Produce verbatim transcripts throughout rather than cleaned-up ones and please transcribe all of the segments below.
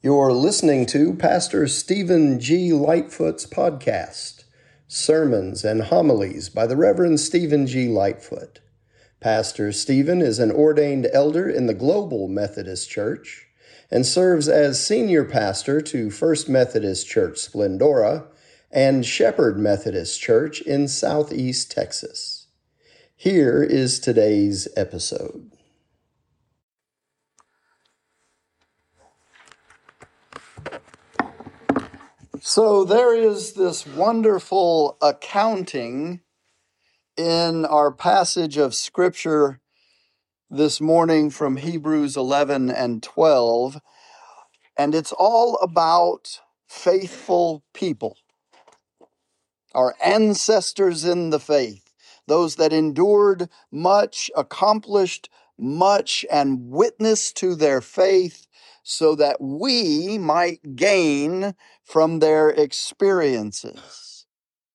You're listening to Pastor Stephen G. Lightfoot's podcast, Sermons and Homilies by the Reverend Stephen G. Lightfoot. Pastor Stephen is an ordained elder in the Global Methodist Church and serves as senior pastor to First Methodist Church Splendora and Shepherd Methodist Church in Southeast Texas. Here is today's episode. So there is this wonderful accounting in our passage of Scripture this morning from Hebrews eleven and twelve, and it's all about faithful people, our ancestors in the faith, those that endured much, accomplished much, and witnessed to their faith so that we might gain from their experiences.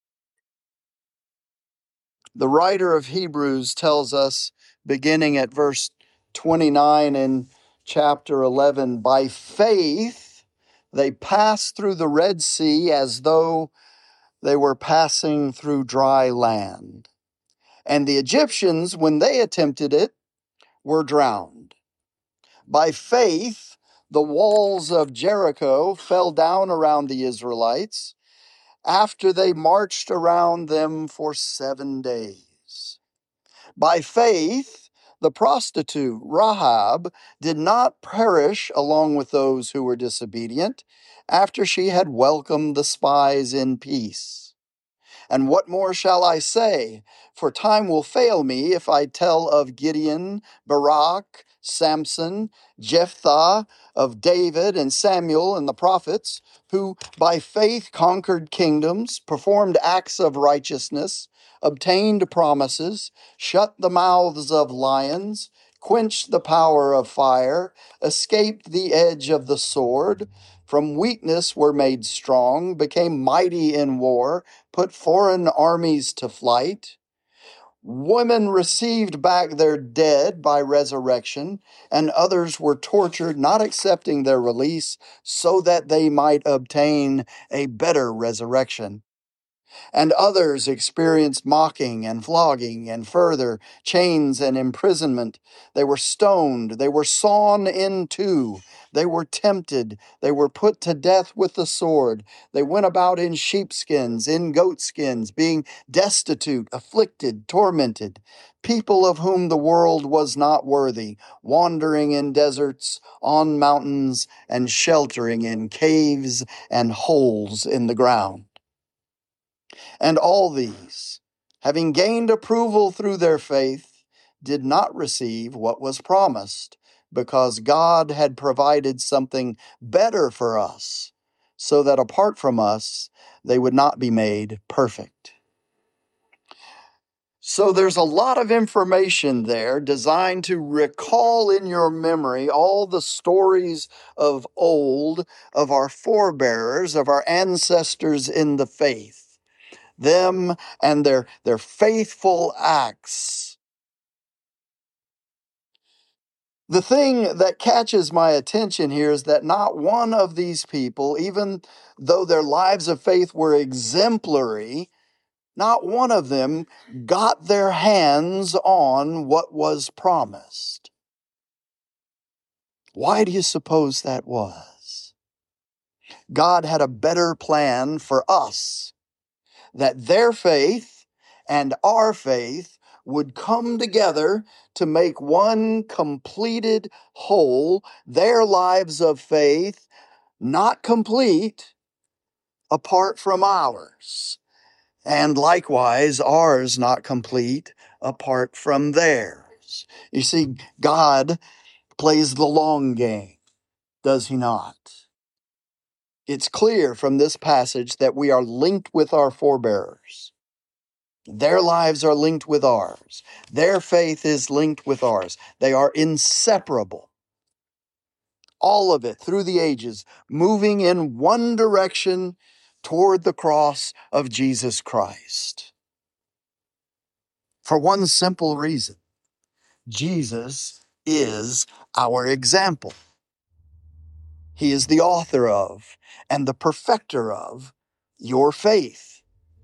The writer of Hebrews tells us, beginning at verse twenty-nine in chapter eleven, by faith they passed through the Red Sea as though they were passing through dry land. And the Egyptians, when they attempted it, were drowned. By faith, the walls of Jericho fell down around the Israelites after they marched around them for seven days. By faith, the prostitute Rahab did not perish along with those who were disobedient after she had welcomed the spies in peace. And what more shall I say? For time will fail me if I tell of Gideon, Barak, Samson, Jephthah, of David and Samuel and the prophets, who by faith conquered kingdoms, performed acts of righteousness, obtained promises, shut the mouths of lions, quenched the power of fire, escaped the edge of the sword, from weakness were made strong, became mighty in war, put foreign armies to flight. Women received back their dead by resurrection, and others were tortured, not accepting their release, so that they might obtain a better resurrection. And others experienced mocking and flogging, and further, chains and imprisonment. They were stoned, they were sawn in two, they were tempted, they were put to death with the sword. They went about in sheepskins, in goatskins, being destitute, afflicted, tormented, people of whom the world was not worthy, wandering in deserts, on mountains, and sheltering in caves and holes in the ground. And all these, having gained approval through their faith, did not receive what was promised, because God had provided something better for us, so that apart from us, they would not be made perfect. So there's a lot of information there designed to recall in your memory all the stories of old, of our forebearers, of our ancestors in the faith. Them and their, their faithful acts. The thing that catches my attention here is that not one of these people, even though their lives of faith were exemplary, not one of them got their hands on what was promised. Why do you suppose that was? God had a better plan for us, that their faith and our faith would come together to make one completed whole, their lives of faith not complete apart from ours, and likewise ours not complete apart from theirs. You see, God plays the long game, does he not? It's clear from this passage that we are linked with our forebearers. Their lives are linked with ours. Their faith is linked with ours. They are inseparable. All of it through the ages, moving in one direction toward the cross of Jesus Christ. For one simple reason: Jesus is our example. He is the author of and the perfecter of your faith.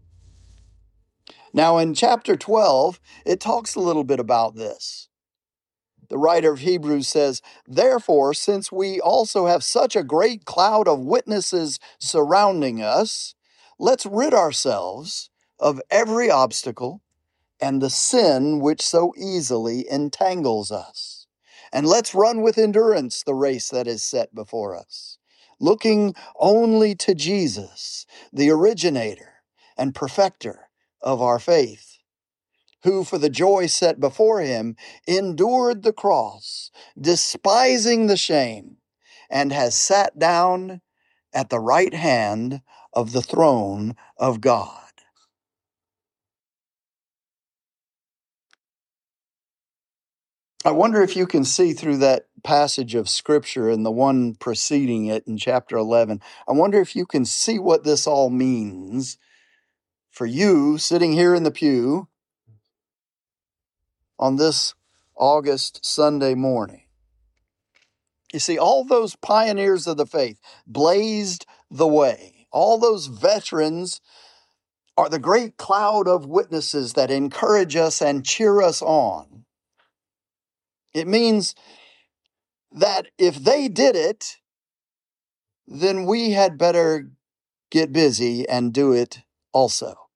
Now, in chapter twelve, it talks a little bit about this. The writer of Hebrews says, "Therefore, since we also have such a great cloud of witnesses surrounding us, let's rid ourselves of every obstacle and the sin which so easily entangles us. And let's run with endurance the race that is set before us, looking only to Jesus, the originator and perfecter of our faith, who for the joy set before him endured the cross, despising the shame, and has sat down at the right hand of the throne of God." I wonder if you can see through that passage of scripture and the one preceding it in chapter eleven. I wonder if you can see what this all means for you sitting here in the pew on this August Sunday morning. You see, all those pioneers of the faith blazed the way. All those veterans are the great cloud of witnesses that encourage us and cheer us on. It means that if they did it, then we had better get busy and do it also.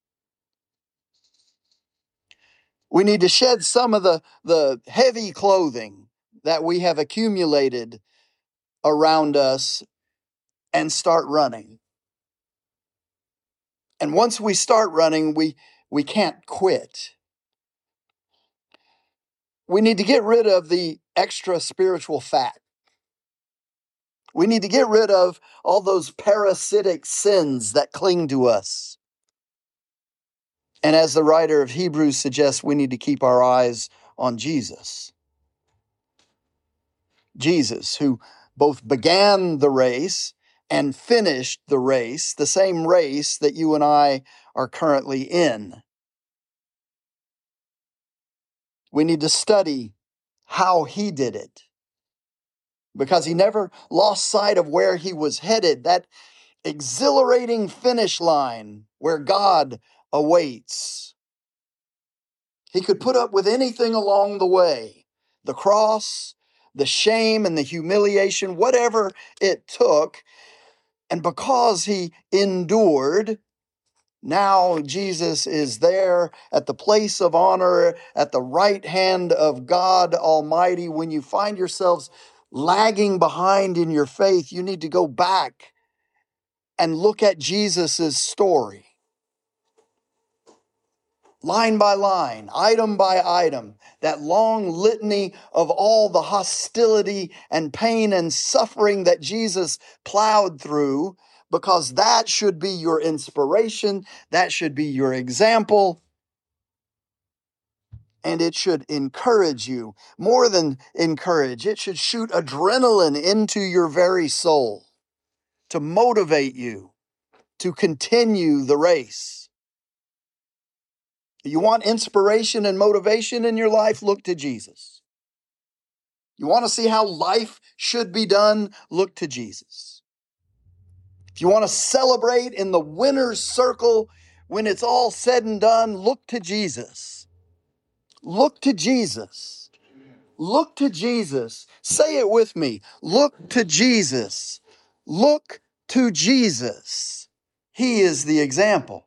We need to shed some of the, the heavy clothing that we have accumulated around us and start running. And once we start running, we, we can't quit. We need to get rid of the extra spiritual fat. We need to get rid of all those parasitic sins that cling to us. And as the writer of Hebrews suggests, we need to keep our eyes on Jesus. Jesus, who both began the race and finished the race, the same race that you and I are currently in. We need to study how he did it, because he never lost sight of where he was headed, that exhilarating finish line where God awaits. He could put up with anything along the way, the cross, the shame and the humiliation, whatever it took. And because he endured, now Jesus is there at the place of honor, at the right hand of God Almighty. When you find yourselves lagging behind in your faith, you need to go back and look at Jesus' story. Line by line, item by item, that long litany of all the hostility and pain and suffering that Jesus plowed through, because that should be your inspiration, that should be your example, and it should encourage you. More than encourage, it should shoot adrenaline into your very soul to motivate you to continue the race. You want inspiration and motivation in your life? Look to Jesus. You want to see how life should be done? Look to Jesus. If you want to celebrate in the winner's circle when it's all said and done, look to Jesus. Look to Jesus. Look to Jesus. Say it with me. Look to Jesus. Look to Jesus. He is the example.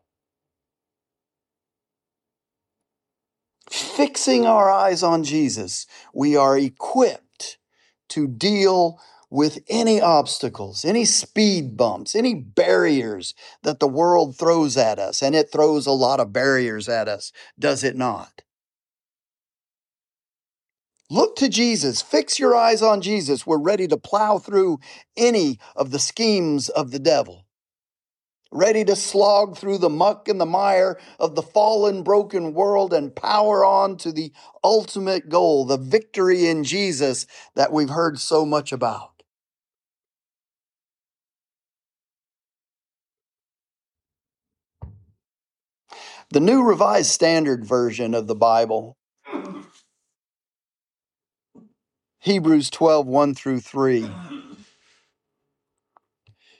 Fixing our eyes on Jesus, we are equipped to deal with any obstacles, any speed bumps, any barriers that the world throws at us. And it throws a lot of barriers at us, does it not? Look to Jesus. Fix your eyes on Jesus. We're ready to plow through any of the schemes of the devil. Ready to slog through the muck and the mire of the fallen, broken world and power on to the ultimate goal, the victory in Jesus that we've heard so much about. The New Revised Standard Version of the Bible, Hebrews twelve, one through three,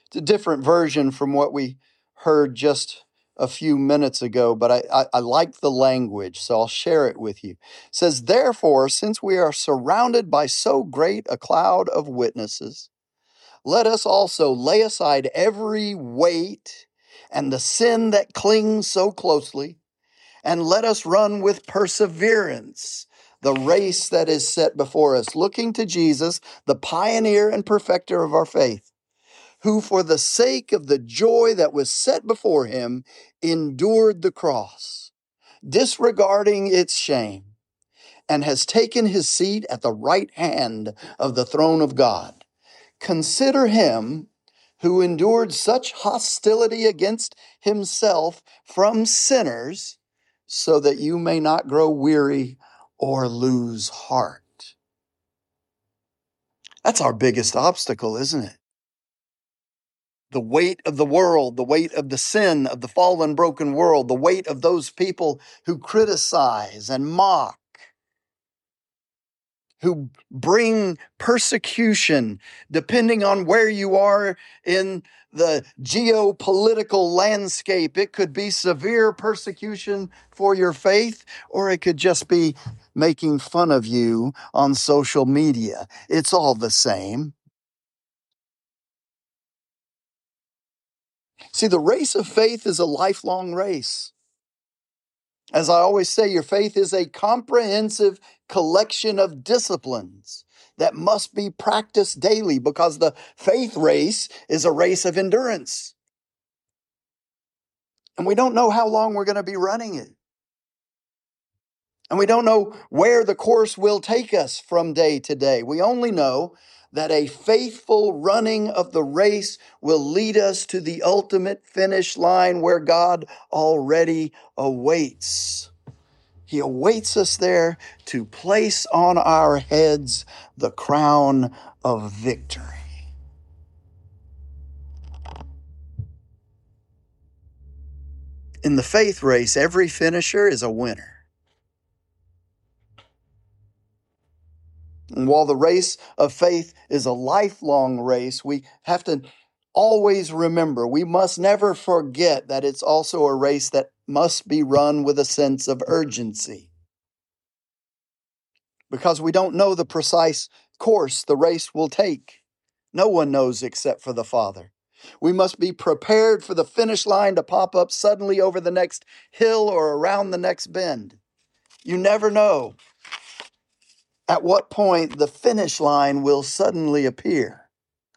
It's a different version from what we heard just a few minutes ago, but I, I, I like the language, so I'll share it with you. It says, therefore, since we are surrounded by so great a cloud of witnesses, let us also lay aside every weight and the sin that clings so closely, and let us run with perseverance the race that is set before us, looking to Jesus, the pioneer and perfecter of our faith, who for the sake of the joy that was set before him endured the cross, disregarding its shame, and has taken his seat at the right hand of the throne of God. Consider him who endured such hostility against himself from sinners, so that you may not grow weary or lose heart. That's our biggest obstacle, isn't it? The weight of the world, the weight of the sin of the fallen, broken world, the weight of those people who criticize and mock, who bring persecution, depending on where you are in the geopolitical landscape. It could be severe persecution for your faith, or it could just be making fun of you on social media. It's all the same. See, the race of faith is a lifelong race. As I always say, your faith is a comprehensive collection of disciplines that must be practiced daily, because the faith race is a race of endurance. And we don't know how long we're going to be running it. And we don't know where the course will take us from day to day. We only know that a faithful running of the race will lead us to the ultimate finish line where God already awaits. He awaits us there to place on our heads the crown of victory. In the faith race, every finisher is a winner. And while the race of faith is a lifelong race, we have to always remember, we must never forget that it's also a race that must be run with a sense of urgency. Because we don't know the precise course the race will take. No one knows except for the Father. We must be prepared for the finish line to pop up suddenly over the next hill or around the next bend. You never know at what point the finish line will suddenly appear.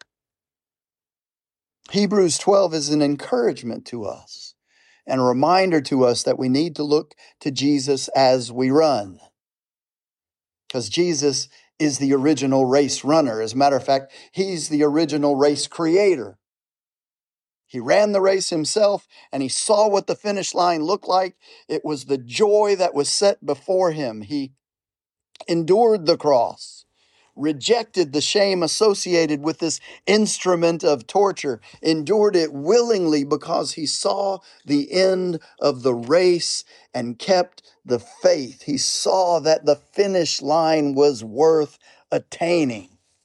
Hebrews twelve is an encouragement to us and a reminder to us that we need to look to Jesus as we run. Because Jesus is the original race runner. As a matter of fact, he's the original race creator. He ran the race himself, and he saw what the finish line looked like. It was the joy that was set before him. He endured the cross, rejected the shame associated with this instrument of torture, endured it willingly because he saw the end of the race and kept the faith. He saw that the finish line was worth attaining.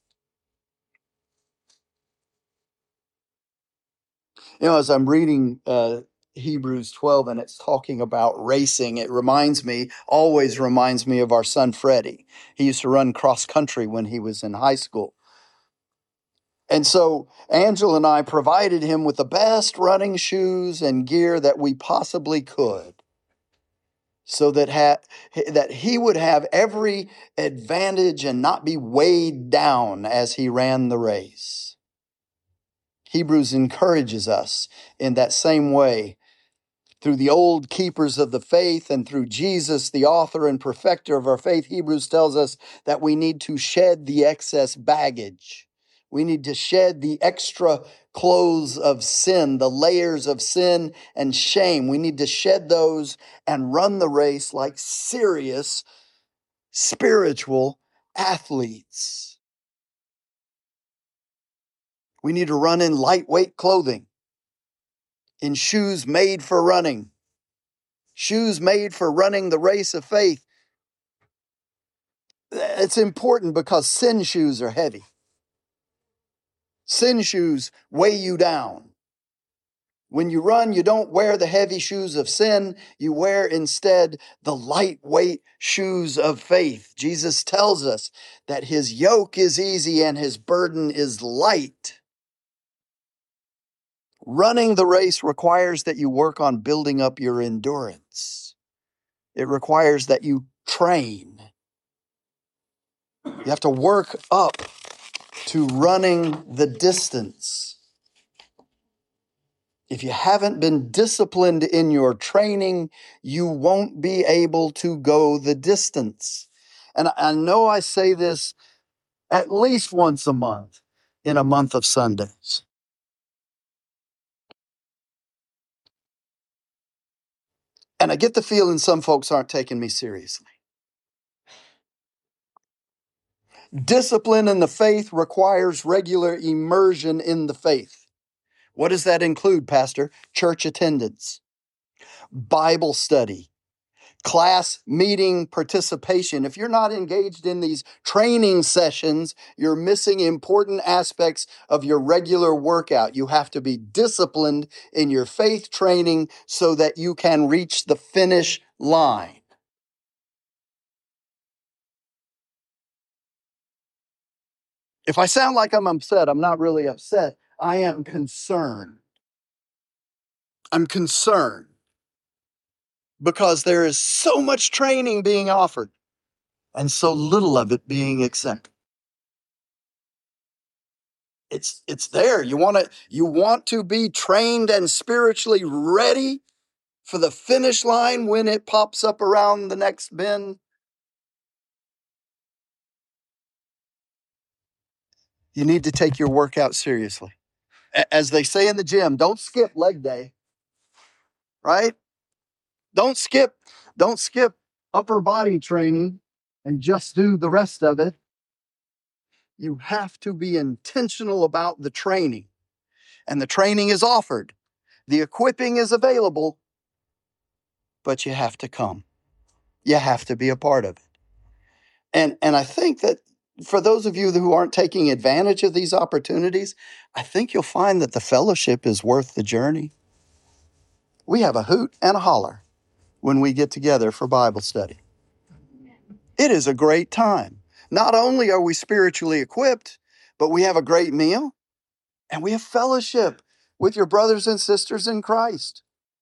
You know, as I'm reading uh, Hebrews twelve and it's talking about racing, it reminds me, always reminds me of our son Freddie. He used to run cross country when he was in high school. And so Angela and I provided him with the best running shoes and gear that we possibly could, so that, ha- that he would have every advantage and not be weighed down as he ran the race. Hebrews encourages us in that same way through the old keepers of the faith and through Jesus, the author and perfecter of our faith. Hebrews tells us that we need to shed the excess baggage. We need to shed the extra clothes of sin, the layers of sin and shame. We need to shed those and run the race like serious spiritual athletes. We need to run in lightweight clothing, in shoes made for running, shoes made for running the race of faith. It's important because sin shoes are heavy. Sin shoes weigh you down. When you run, you don't wear the heavy shoes of sin. You wear instead the lightweight shoes of faith. Jesus tells us that his yoke is easy and his burden is light. Running the race requires that you work on building up your endurance. It requires that you train. You have to work up to running the distance. If you haven't been disciplined in your training, you won't be able to go the distance. And I know I say this at least once a month in a month of Sundays. And I get the feeling some folks aren't taking me seriously. Discipline in the faith requires regular immersion in the faith. What does that include, Pastor? Church attendance, Bible study, class meeting participation. If you're not engaged in these training sessions, you're missing important aspects of your regular workout. You have to be disciplined in your faith training so that you can reach the finish line. If I sound like I'm upset, I'm not really upset. I am concerned. I'm concerned because there is so much training being offered and so little of it being accepted. It's it's there. You want to you want to be trained and spiritually ready for the finish line when it pops up around the next bend. You need to take your workout seriously. As they say in the gym, don't skip leg day. Right? Don't skip don't skip upper body training and just do the rest of it. You have to be intentional about the training. And the training is offered. The equipping is available, but you have to come. You have to be a part of it. And, and I think that for those of you who aren't taking advantage of these opportunities, I think you'll find that the fellowship is worth the journey. We have a hoot and a holler when we get together for Bible study. It is a great time. Not only are we spiritually equipped, but we have a great meal and we have fellowship with your brothers and sisters in Christ.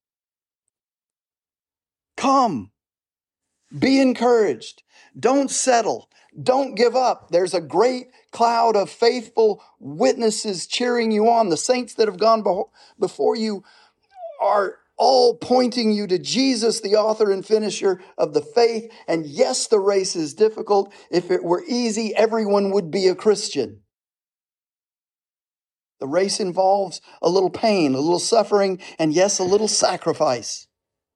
Come. Be encouraged. Don't settle. Don't give up. There's a great cloud of faithful witnesses cheering you on. The saints that have gone before you are all pointing you to Jesus, the author and finisher of the faith. And yes, the race is difficult. If it were easy, everyone would be a Christian. The race involves a little pain, a little suffering, and yes, a little sacrifice.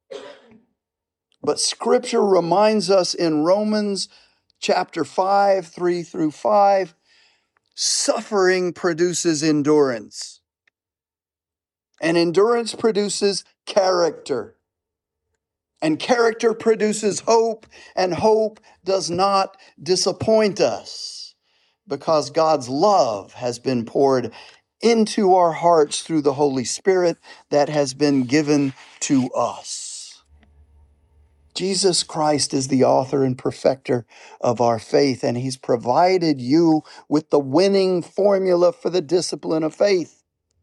But Scripture reminds us in Romans chapter five, three through five, suffering produces endurance. And endurance produces character. And character produces hope, and hope does not disappoint us because God's love has been poured into our hearts through the Holy Spirit that has been given to us. Jesus Christ is the author and perfecter of our faith, and he's provided you with the winning formula for the discipline of faith.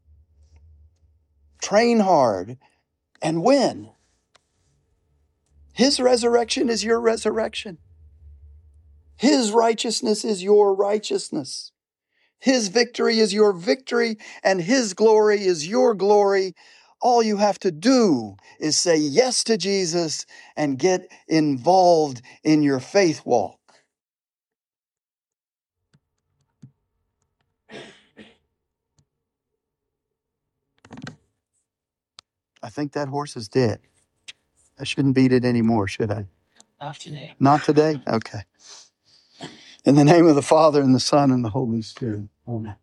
Train hard and win. His resurrection is your resurrection. His righteousness is your righteousness. His victory is your victory, and his glory is your glory. All you have to do is say yes to Jesus and get involved in your faith walk. I think that horse is dead. I shouldn't beat it anymore, should I? Not today. Not today? Okay. In the name of the Father, and the Son, and the Holy Spirit. Amen.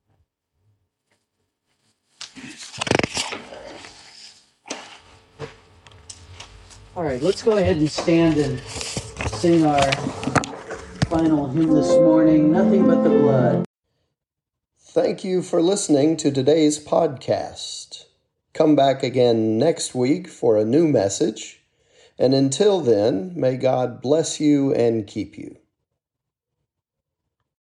All right, let's go ahead and stand and sing our final hymn this morning, Nothing But the Blood. Thank you for listening to today's podcast. Come back again next week for a new message. And until then, may God bless you and keep you.